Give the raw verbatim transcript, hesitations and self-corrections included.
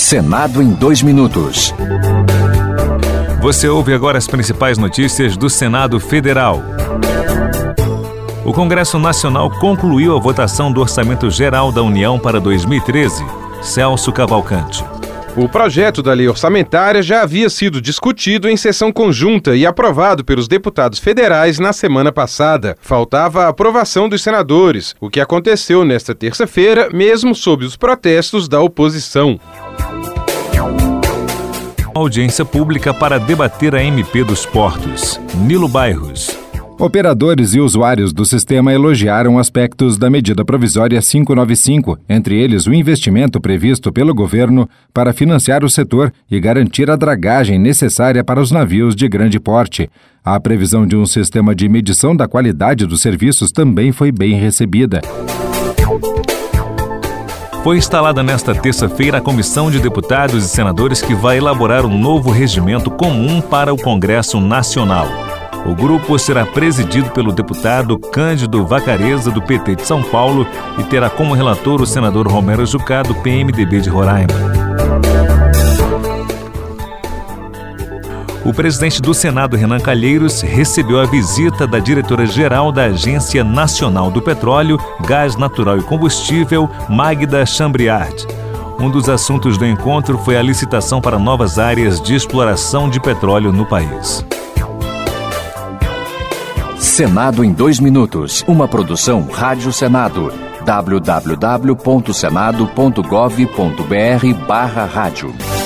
Senado em dois minutos. Você ouve agora as principais notícias do Senado Federal. O Congresso Nacional concluiu a votação do Orçamento Geral da União para dois mil e treze. Celso Cavalcante. O projeto da lei orçamentária já havia sido discutido em sessão conjunta e aprovado pelos deputados federais na semana passada. Faltava a aprovação dos senadores, o que aconteceu nesta terça-feira, mesmo sob os protestos da oposição. Audiência pública para debater a M P dos Portos. Nilo Bairros. Operadores e usuários do sistema elogiaram aspectos da medida provisória quinhentos e noventa e cinco, entre eles o investimento previsto pelo governo para financiar o setor e garantir a dragagem necessária para os navios de grande porte. A previsão de um sistema de medição da qualidade dos serviços também foi bem recebida. Foi instalada nesta terça-feira a Comissão de Deputados e Senadores que vai elaborar um novo regimento comum para o Congresso Nacional. O grupo será presidido pelo deputado Cândido Vacareza, do P T de São Paulo, e terá como relator o senador Romero Jucá, do P M D B de Roraima. O presidente do Senado, Renan Calheiros, recebeu a visita da diretora-geral da Agência Nacional do Petróleo, Gás Natural e Combustível, Magda Chambriard. Um dos assuntos do encontro foi a licitação para novas áreas de exploração de petróleo no país. Senado em dois minutos. Uma produção Rádio Senado. w w w ponto senado ponto gov ponto b r barra rádio.